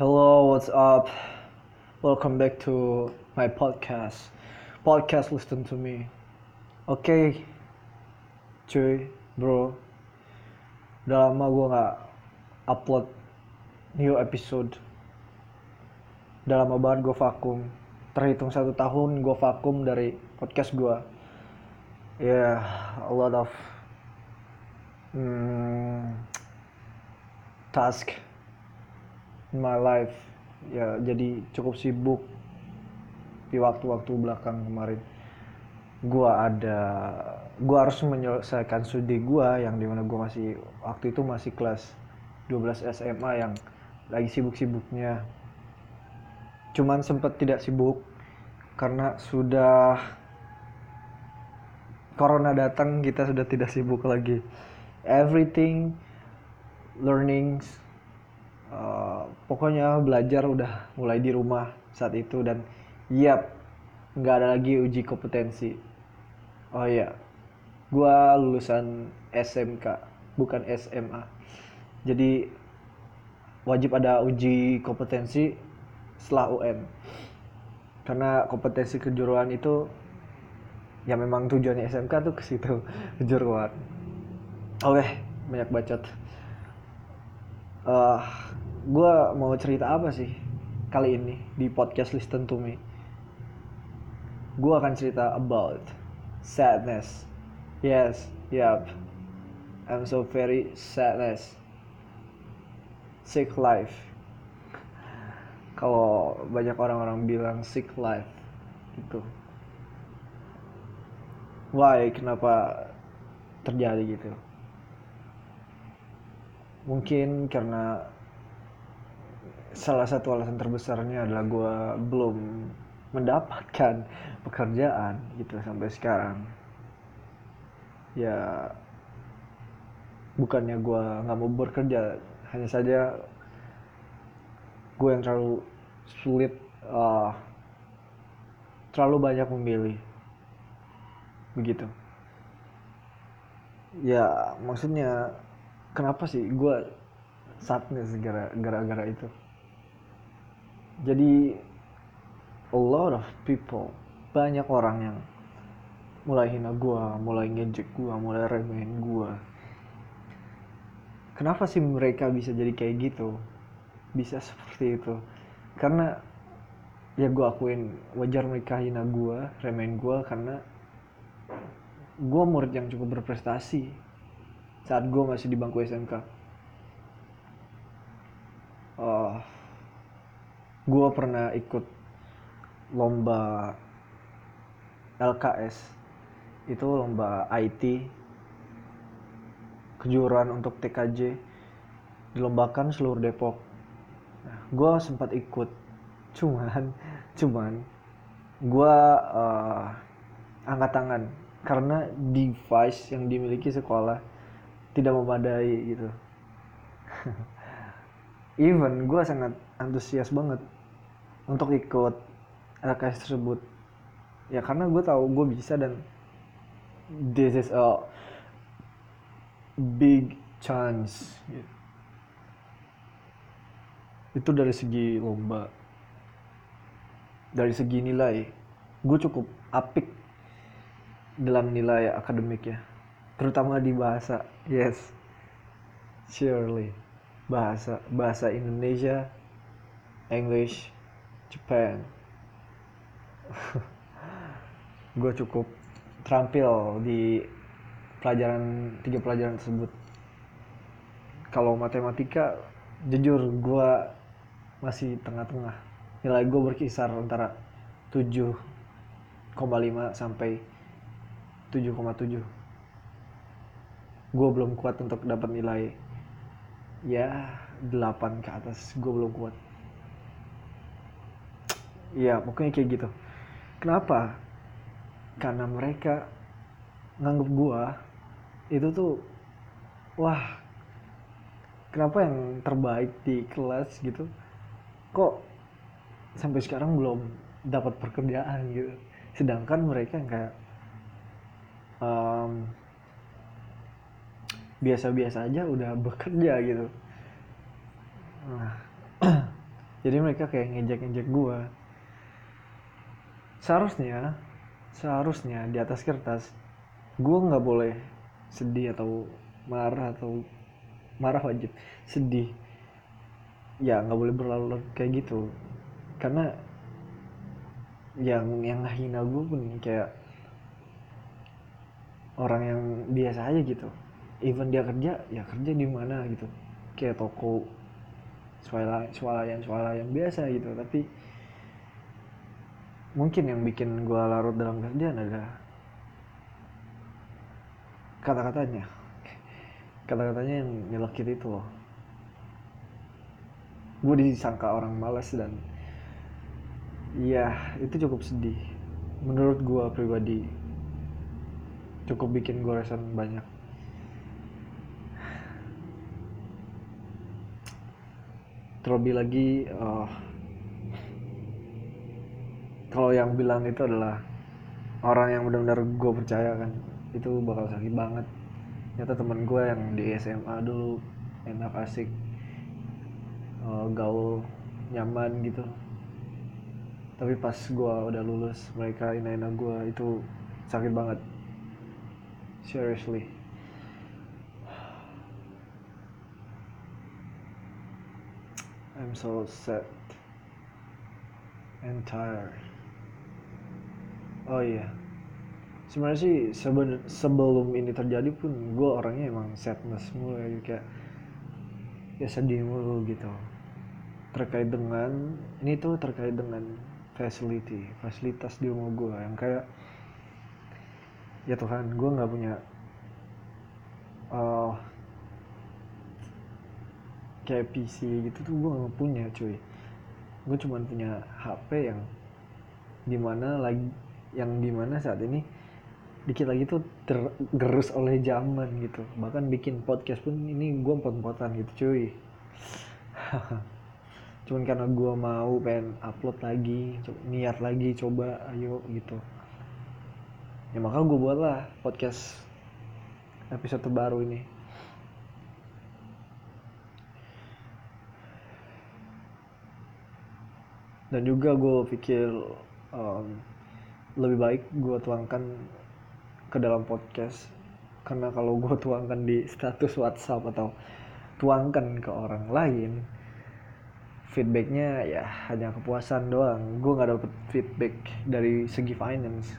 Hello, what's up? Welcome back to my podcast. Podcast listen to me. Oke, cuy, bro. Udah lama gue nggak upload new episode. Udah lama banget gue vakum. Terhitung 1 tahun gue vakum dari podcast gue. Yeah, a lot of task in my life. Ya, jadi cukup sibuk di waktu-waktu belakang kemarin. Gua harus menyelesaikan studi gua yang dimana gua masih waktu itu masih kelas 12 SMA yang lagi sibuk-sibuknya. Cuman sempat tidak sibuk karena sudah corona datang, kita sudah tidak sibuk lagi. Everything learnings, pokoknya belajar udah mulai di rumah saat itu. Dan nggak ada lagi uji kompetensi. Oh iya, gua lulusan SMK, bukan SMA. Jadi wajib ada uji kompetensi setelah UN. Karena kompetensi kejuruan itu ya memang tujuannya SMK tuh ke situ, kejuruan. Oke, banyak bacot. Eh, gue mau cerita apa sih kali ini di podcast Listen to Me? Gue akan cerita about sadness. Yes, yup. I'm so very sadness. Sick life. Kalau banyak orang-orang bilang sick life gitu. Why? Kenapa terjadi gitu? Mungkin karena salah satu alasan terbesarnya adalah gue belum mendapatkan pekerjaan gitu sampai sekarang. Ya, bukannya gue nggak mau bekerja, hanya saja gue yang terlalu sulit, terlalu banyak memilih begitu. Ya maksudnya kenapa sih gue sadness gara-gara itu. Jadi a lot of people, banyak orang yang mulai hina gue, mulai ngejek gue, mulai remehin gue. Kenapa sih mereka bisa jadi kayak gitu, bisa seperti itu? Karena ya gue akuin wajar mereka hina gue, remehin gue, karena gue murid yang cukup berprestasi saat gue masih di bangku SMK. Gue pernah ikut lomba LKS, itu lomba IT, kejuaraan untuk TKJ, dilombakan seluruh Depok. Nah, gue sempat ikut, cuman gue angkat tangan karena device yang dimiliki sekolah tidak memadai gitu. Even gue sangat antusias banget untuk ikut LKS tersebut, ya karena gue tahu gue bisa, dan this is a big chance gitu. Itu dari segi lomba. Dari segi nilai, gue cukup apik dalam nilai akademiknya, terutama di bahasa. Yes, surely bahasa Indonesia, English, Japan. Gue cukup terampil di tiga pelajaran tersebut. Kalau matematika, jujur gue masih tengah-tengah. Nilai gue berkisar antara 7,5 sampai 7,7. Gue belum kuat untuk dapat nilai ya 8 ke atas. Gue belum kuat. Ya pokoknya kayak gitu. Kenapa? Karena mereka nganggep gue itu tuh, wah, kenapa yang terbaik di kelas gitu kok sampai sekarang belum dapat pekerjaan gitu. Sedangkan mereka yang kayak biasa-biasa aja udah bekerja gitu. Nah, Jadi mereka kayak ngejek-ngejek gue. Seharusnya di atas kertas gue nggak boleh sedih atau marah wajib, sedih ya nggak boleh berlarut kayak gitu, karena yang hina gue pun kayak orang yang biasa aja gitu, even dia kerja ya kerja di mana gitu, kayak toko swalayan biasa gitu. Tapi mungkin yang bikin gue larut dalam kerjaan adalah kata-katanya kata-katanya yang nyelekit itu loh. Gue disangka orang malas dan ya itu cukup sedih menurut gue pribadi, cukup bikin gue resan banyak. Terlebih lagi kalau yang bilang itu adalah orang yang benar-benar gue percaya kan, itu bakal sakit banget. Ternyata temen gue yang di SMA dulu enak, asik, gaul, nyaman gitu, tapi pas gue udah lulus mereka hina-hina gue, itu sakit banget, seriously. I'm so sad and tired. Oh iya, sebenarnya sih sebelum ini terjadi pun gue orangnya emang sadness mulai, kayak ya sedih mulu gitu. Terkait dengan fasilitas di rumah gue yang kayak ya Tuhan, gue nggak punya uh, kayak PC gitu tuh, gue nggak punya cuy. Gue cuma punya HP yang dimana saat ini dikit lagi tuh tergerus oleh zaman gitu. Bahkan bikin podcast pun ini gue empot-empotan gitu cuy. Cuman karena gue mau pengen upload lagi, niat lagi coba ayo gitu, ya maka gue buatlah podcast episode terbaru ini. Dan juga gue pikir um, lebih baik gue tuangkan ke dalam podcast, karena kalau gue tuangkan di status WhatsApp atau tuangkan ke orang lain, feedbacknya ya hanya kepuasan doang. Gue nggak dapet feedback dari segi finance,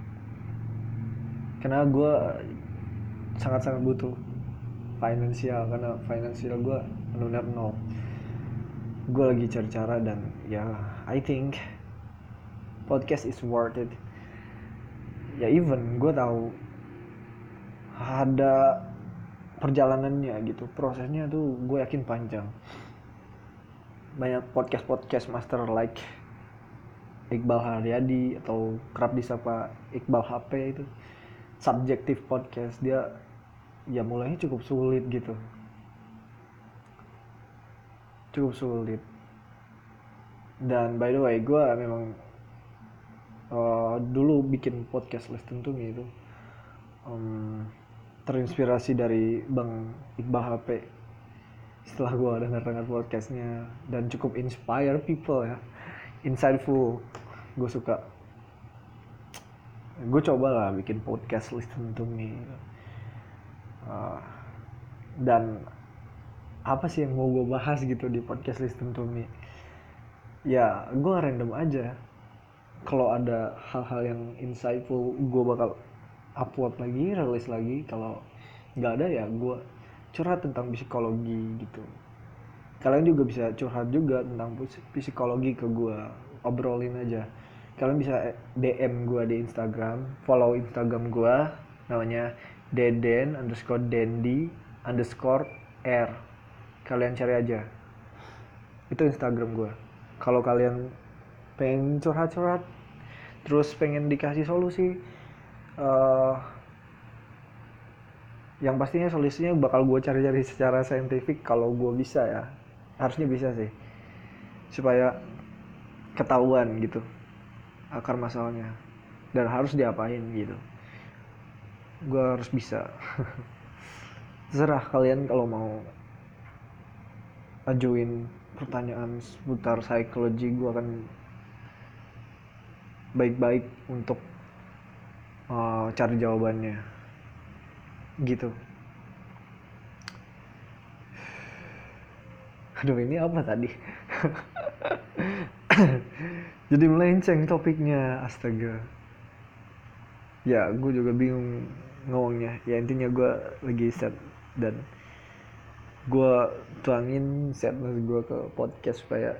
karena gue sangat-sangat butuh finansial, karena finansial gue benar nol. Gue lagi cari cara dan ya I think podcast is worth it. Ya even gue tahu ada perjalanannya gitu, prosesnya tuh gue yakin panjang. Banyak podcast master like Iqbal Haryadi atau kerap disapa Iqbal HP, itu subjektif podcast. Dia ya mulainya cukup sulit gitu, cukup sulit. Dan by the way, gue memang dulu bikin podcast Listen to Me itu terinspirasi dari Bang Iqbal HP. Setelah gue dengar podcastnya dan cukup inspire people ya, insightful, gue suka. Gue coba lah bikin podcast Listen to Me. Dan apa sih yang mau gue bahas gitu di podcast Listen to Me, ya gue random aja. Kalau ada hal-hal yang insightful gue bakal upload lagi, rilis lagi. Kalau nggak ada ya gue curhat tentang psikologi gitu. Kalian juga bisa curhat juga tentang psikologi ke gue, obrolin aja. Kalian bisa DM gue di Instagram, follow Instagram gue, namanya deden_dendi_r. Kalian cari aja, itu Instagram gue. Kalau kalian pengen curhat-curhat, terus pengen dikasih solusi, uh, yang pastinya solusinya bakal gue cari-cari secara saintifik kalau gue bisa ya, harusnya bisa sih, supaya ketahuan gitu akar masalahnya dan harus diapain gitu. Gue harus bisa. Terserah kalian kalau mau ajuin pertanyaan seputar psikologi gue akan baik-baik untuk cari jawabannya gitu. Aduh, ini apa tadi? Jadi melenceng topiknya, astaga. Ya, gue juga bingung ngomongnya. Ya intinya gue lagi set dan gue tuangin sadness gue ke podcast supaya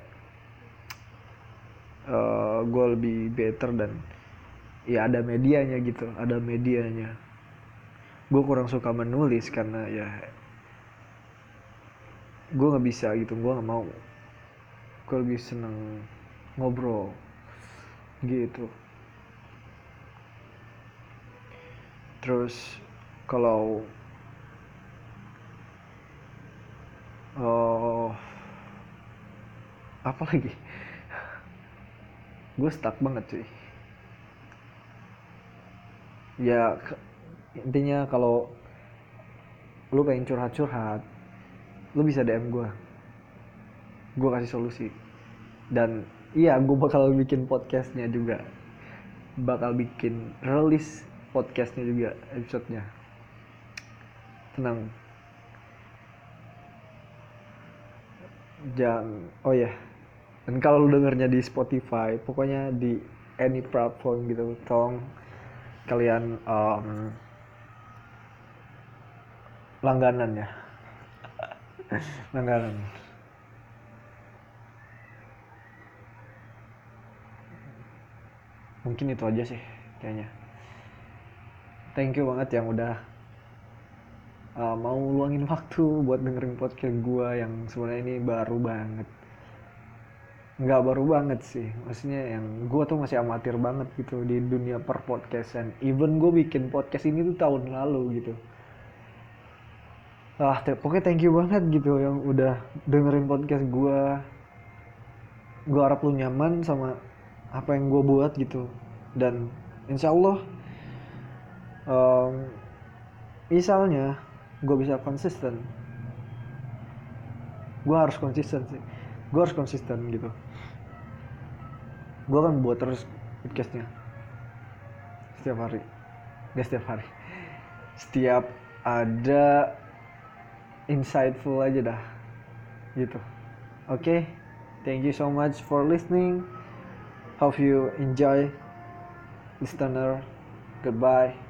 gue lebih better dan ya ada medianya gitu, ada medianya. Gue kurang suka menulis karena ya gue nggak bisa gitu, gue nggak mau. Gue lebih seneng ngobrol gitu. Terus kalau oh apa lagi, gue stuck banget cuy. Ya intinya kalau lu pengen curhat-curhat, lu bisa DM gue kasih solusi. Dan iya, gue bakal bikin podcastnya juga, bakal bikin release podcastnya juga, episodenya. Tenang. Jangan, oh ya, dan kalau lu dengernya di Spotify, pokoknya di any platform gitu, tolong kalian langganan ya. Langganan. Mungkin itu aja sih kayaknya. Thank you banget yang udah mau luangin waktu buat dengerin podcast gue yang sebenarnya ini baru banget. Nggak baru banget sih, maksudnya yang gue tuh masih amatir banget gitu di dunia per podcastan. Even gue bikin podcast ini tuh tahun lalu gitu. Pokoknya thank you banget gitu yang udah dengerin podcast gue. Gue harap lu nyaman sama apa yang gue buat gitu. Dan insya Allah misalnya gue bisa konsisten, gue harus konsisten sih, gue harus konsisten gitu. Gue akan buat terus podcastnya setiap hari, gak setiap hari, setiap ada insightful aja dah gitu. Oke, thank you so much for listening. Hope you enjoy, listener. Goodbye.